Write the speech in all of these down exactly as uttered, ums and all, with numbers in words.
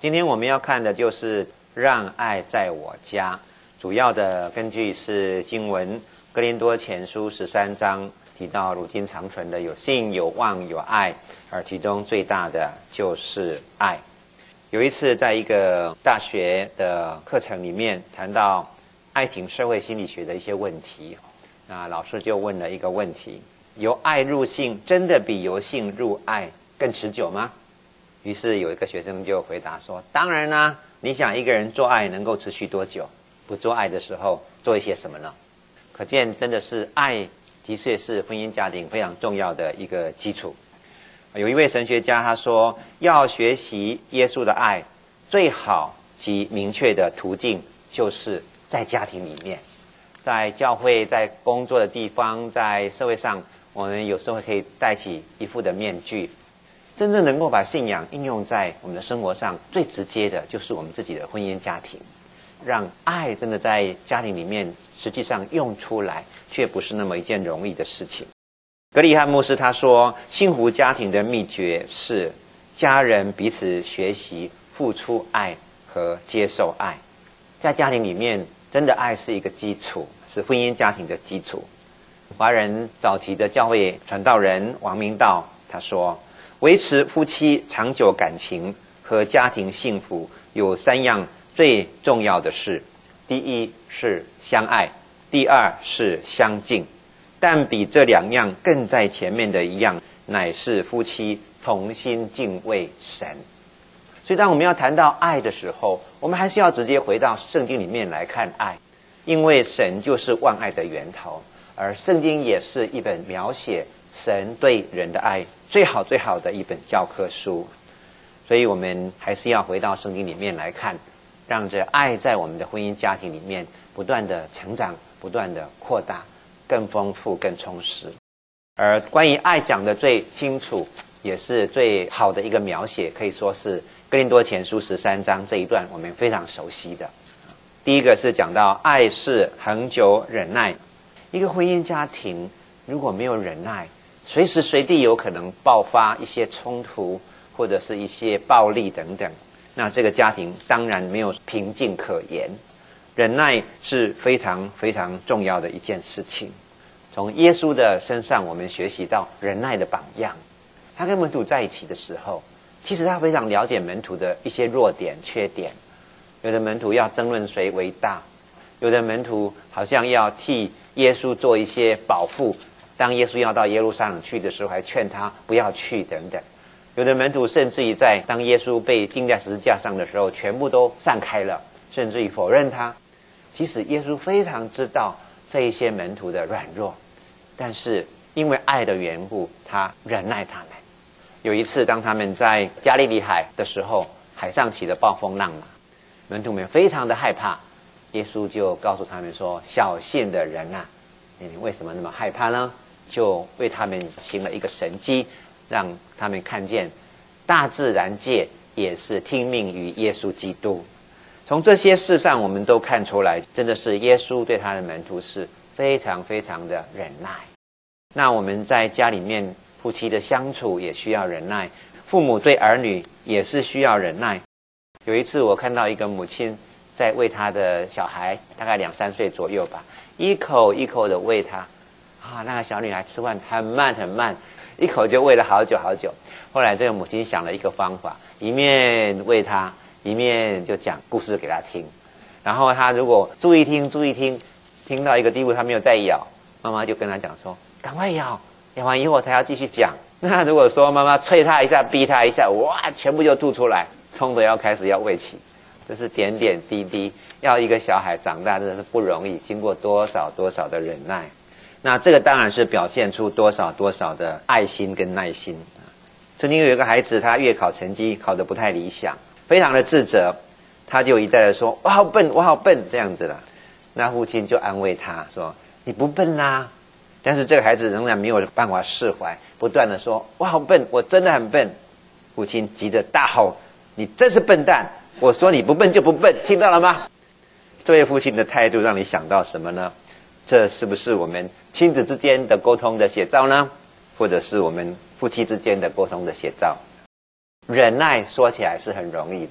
今天我们要看的就是让爱在我家，主要的根据是经文哥林多前书十三章提到如今长存的有信有望有爱，而其中最大的就是爱。有一次在一个大学的课程里面谈到爱情社会心理学的一些问题，那老师就问了一个问题：由爱入性真的比由性入爱更持久吗？于是有一个学生就回答说，当然啦，你想一个人做爱能够持续多久？不做爱的时候做一些什么呢？可见真的是爱的确是婚姻家庭非常重要的一个基础。有一位神学家他说，要学习耶稣的爱，最好及明确的途径就是在家庭里面，在教会，在工作的地方，在社会上，我们有时候可以戴起一副的面具。真正能够把信仰应用在我们的生活上，最直接的就是我们自己的婚姻家庭，让爱真的在家庭里面实际上用出来，却不是那么一件容易的事情。格里汉牧师他说，幸福家庭的秘诀是家人彼此学习付出爱和接受爱。在家庭里面，真的爱是一个基础，是婚姻家庭的基础。华人早期的教会传道人王明道他说，维持夫妻长久感情和家庭幸福有三样最重要的事：第一是相爱，第二是相敬，但比这两样更在前面的一样，乃是夫妻同心敬畏神。所以当我们要谈到爱的时候，我们还是要直接回到圣经里面来看爱，因为神就是万爱的源头，而圣经也是一本描写神对人的爱最好最好的一本教科书。所以我们还是要回到圣经里面来看，让这爱在我们的婚姻家庭里面不断的成长，不断的扩大，更丰富更充实。而关于爱讲的最清楚也是最好的一个描写，可以说是哥林多前书十三章这一段我们非常熟悉的。第一个是讲到爱是恒久忍耐。一个婚姻家庭如果没有忍耐，随时随地有可能爆发一些冲突或者是一些暴力等等，那这个家庭当然没有平静可言。忍耐是非常非常重要的一件事情。从耶稣的身上我们学习到忍耐的榜样。他跟门徒在一起的时候，其实他非常了解门徒的一些弱点缺点。有的门徒要争论谁为大，有的门徒好像要替耶稣做一些保护，当耶稣要到耶路撒冷去的时候还劝他不要去等等。有的门徒甚至于在当耶稣被钉在十字架上的时候全部都散开了，甚至于否认他。即使耶稣非常知道这一些门徒的软弱，但是因为爱的缘故，他忍耐他们。有一次当他们在加利利海的时候，海上起了暴风浪嘛，门徒们非常的害怕，耶稣就告诉他们说，小信的人啊，你们为什么那么害怕呢？就为他们行了一个神迹，让他们看见大自然界也是听命于耶稣基督。从这些事上我们都看出来，真的是耶稣对他的门徒是非常非常的忍耐。那我们在家里面夫妻的相处也需要忍耐，父母对儿女也是需要忍耐。有一次我看到一个母亲在喂他的小孩，大概两三岁左右吧，一口一口的喂他啊，那个小女孩吃饭很慢很慢，一口就喂了好久好久。后来这个母亲想了一个方法，一面喂他，一面就讲故事给他听。然后他如果注意听注意听，听到一个地步他没有再咬，妈妈就跟他讲说，赶快咬，咬完以后才要继续讲。那如果说妈妈催他一下逼他一下，哇，全部就吐出来，冲着要开始要喂起。这是点点滴滴，要一个小孩长大真的是不容易，经过多少多少的忍耐。那这个当然是表现出多少多少的爱心跟耐心。曾经有一个孩子，他月考成绩考得不太理想，非常的自责，他就一再的说，我好笨我好笨这样子了。那父亲就安慰他说，你不笨啊。但是这个孩子仍然没有办法释怀，不断的说，我好笨，我真的很笨。父亲急着大吼，你真是笨蛋，我说你不笨就不笨，听到了吗？这位父亲的态度让你想到什么呢？这是不是我们亲子之间的沟通的写照呢？或者是我们夫妻之间的沟通的写照？忍耐说起来是很容易的，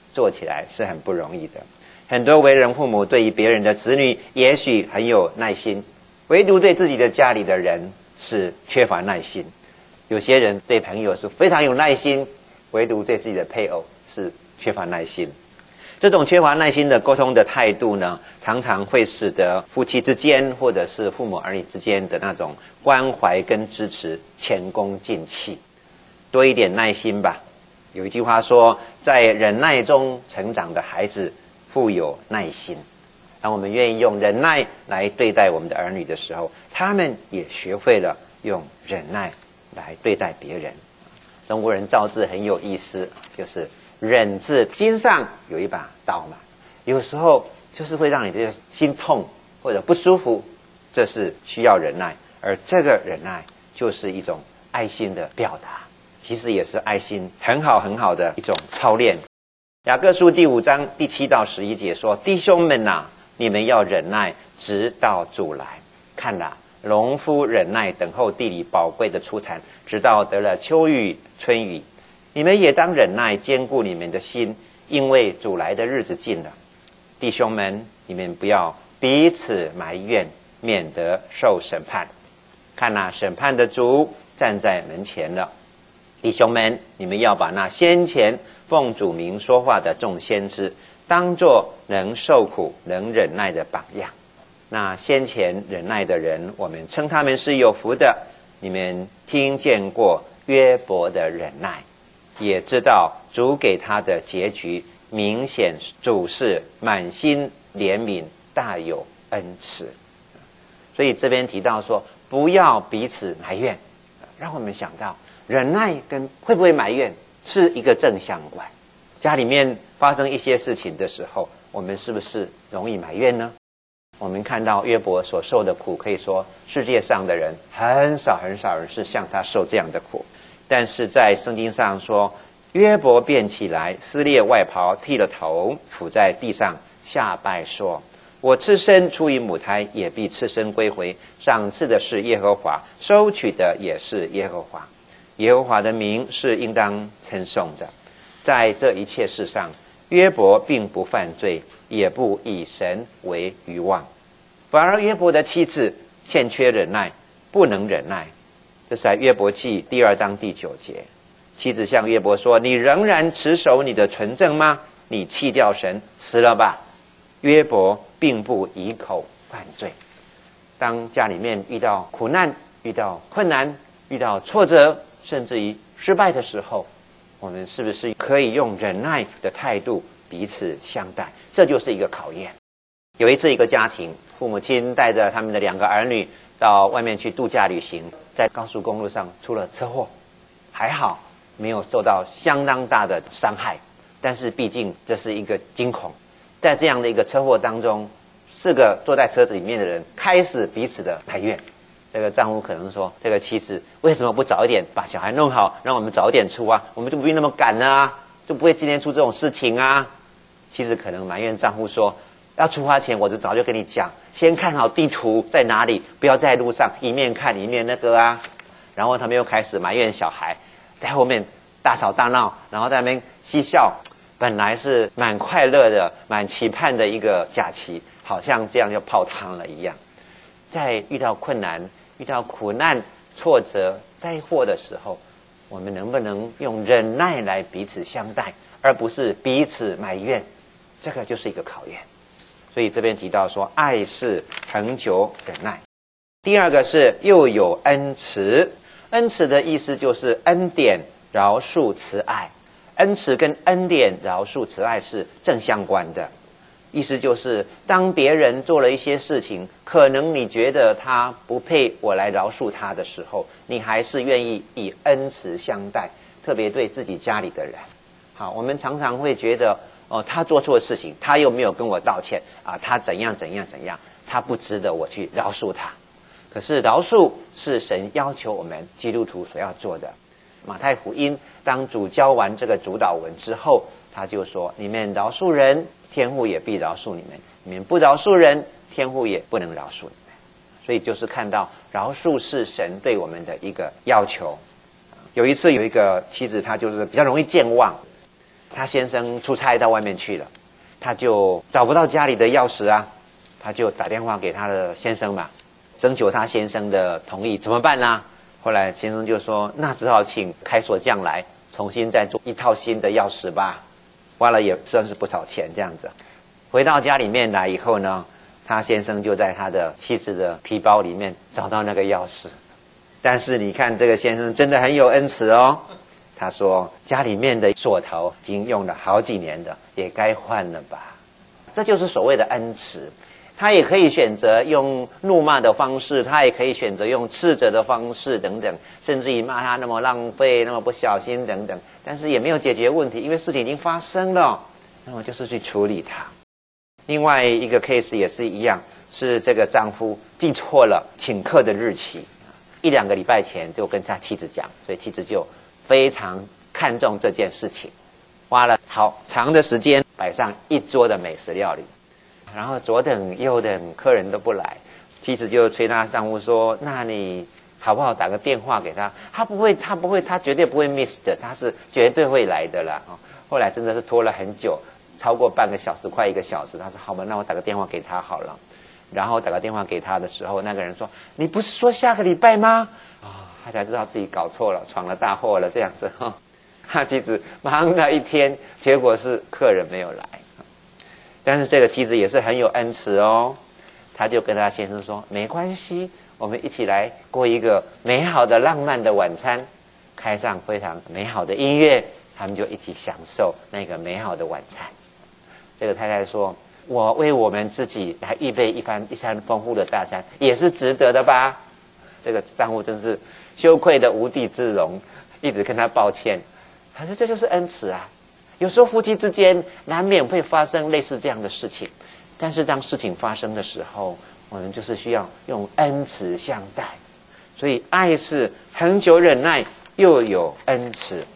做起来是很不容易的。很多为人父母对于别人的子女也许很有耐心，唯独对自己的家里的人是缺乏耐心。有些人对朋友是非常有耐心，唯独对自己的配偶是缺乏耐心。这种缺乏耐心的沟通的态度呢，常常会使得夫妻之间或者是父母儿女之间的那种关怀跟支持前功尽弃。多一点耐心吧。有一句话说，在忍耐中成长的孩子富有耐心。当我们愿意用忍耐来对待我们的儿女的时候，他们也学会了用忍耐来对待别人。中国人造字很有意思，就是忍字心上有一把刀嘛，有时候就是会让你这个心痛或者不舒服，这是需要忍耐，而这个忍耐就是一种爱心的表达，其实也是爱心很好很好的一种操练。雅各书第五章第七到十一节说，弟兄们啊，你们要忍耐，直到主来。看啦，农夫忍耐等候地里宝贵的出产，直到得了秋雨春雨。你们也当忍耐，坚固你们的心，因为主来的日子近了。弟兄们，你们不要彼此埋怨，免得受审判。看哪，审判的主站在门前了。弟兄们，你们要把那先前奉主名说话的众先知当作能受苦能忍耐的榜样。那先前忍耐的人，我们称他们是有福的。你们听见过约伯的忍耐，也知道主给他的结局，明显主是满心怜悯，大有恩慈。所以这边提到说，不要彼此埋怨，让我们想到忍耐跟会不会埋怨是一个正相关。家里面发生一些事情的时候，我们是不是容易埋怨呢？我们看到约伯所受的苦，可以说世界上的人很少很少人是像他受这样的苦。但是在圣经上说，约伯便起来，撕裂外袍，剃了头，伏在地上下拜说，我赤身出于母胎，也必赤身归回。赏赐的是耶和华，收取的也是耶和华。耶和华的名是应当称颂的。在这一切事上，约伯并不犯罪，也不以神为愚妄，反而约伯的妻子欠缺忍耐，不能忍耐。这是在约伯记第二章第九节，妻子向约伯说，你仍然持守你的纯正吗？你弃掉神，死了吧。约伯并不以口犯罪。当家里面遇到苦难，遇到困难，遇到挫折，甚至于失败的时候，我们是不是可以用忍耐的态度彼此相待？这就是一个考验。有一次，一个家庭，父母亲带着他们的两个儿女到外面去度假旅行，在高速公路上出了车祸，还好没有受到相当大的伤害，但是毕竟这是一个惊恐。在这样的一个车祸当中，四个坐在车子里面的人开始彼此的埋怨。这个丈夫可能说，这个妻子为什么不早一点把小孩弄好，让我们早一点出啊，我们就不必那么赶了啊，就不会今天出这种事情啊。妻子可能埋怨丈夫说，要出发前我就早就跟你讲，先看好地图在哪里，不要在路上一面看一面那个啊。然后他们又开始埋怨小孩，在后面大吵大闹，然后在那边嬉笑。本来是蛮快乐的，蛮期盼的一个假期，好像这样就泡汤了一样。在遇到困难、遇到苦难、挫折、灾祸的时候，我们能不能用忍耐来彼此相待，而不是彼此埋怨？这个就是一个考验。所以这边提到说，爱是恒久忍耐。第二个是又有恩慈。恩慈的意思就是恩典、饶恕、慈爱。恩慈跟恩典、饶恕、慈爱是正相关的。意思就是当别人做了一些事情，可能你觉得他不配我来饶恕他的时候，你还是愿意以恩慈相待，特别对自己家里的人。好，我们常常会觉得哦，他做错事情，他又没有跟我道歉啊，他怎样怎样怎样，他不值得我去饶恕他。可是饶恕是神要求我们基督徒所要做的。马太福音当主教完这个主导文之后，他就说，你们饶恕人，天父也必饶恕你们；你们不饶恕人，天父也不能饶恕你们。所以就是看到饶恕是神对我们的一个要求。有一次有一个妻子，她就是比较容易健忘， 她先生出差到外面去了，她就找不到家里的钥匙啊，她就打电话给她的先生嘛，征求她先生的同意，怎么办呢？后来先生就说，那只好请开锁匠来重新再做一套新的钥匙吧，花了也算是不少钱这样子。回到家里面来以后呢，他先生就在他的妻子的皮包里面找到那个钥匙。但是你看这个先生真的很有恩慈哦，他说家里面的锁头已经用了好几年的，也该换了吧。这就是所谓的恩慈。他也可以选择用怒骂的方式，他也可以选择用斥责的方式等等，甚至于骂他那么浪费，那么不小心等等，但是也没有解决问题，因为事情已经发生了，那么就是去处理它。另外一个 case 也是一样，是这个丈夫记错了请客的日期，一两个礼拜前就跟他妻子讲，所以妻子就非常看重这件事情，花了好长的时间摆上一桌的美食料理，然后左等右等客人都不来，妻子就催他丈夫说，那你好不好打个电话给他，他不会他不会他绝对不会 miss 的，他是绝对会来的啦。后来真的是拖了很久，超过半个小时快一个小时，他说好吧，那我打个电话给他好了。然后打个电话给他的时候，那个人说，你不是说下个礼拜吗？啊、哦，他才知道自己搞错了，闯了大祸了这样子哈。他妻子忙了一天，结果是客人没有来。但是这个妻子也是很有恩慈哦，他就跟他先生说，没关系，我们一起来过一个美好的浪漫的晚餐，开上非常美好的音乐，他们就一起享受那个美好的晚餐。这个太太说，我为我们自己来预备一番一餐丰富的大餐，也是值得的吧。这个丈夫真是羞愧的无地自容，一直跟他抱歉。可是这就是恩慈啊。有时候夫妻之间难免会发生类似这样的事情，但是当事情发生的时候，我们就是需要用恩慈相待。所以爱是恒久忍耐，又有恩慈。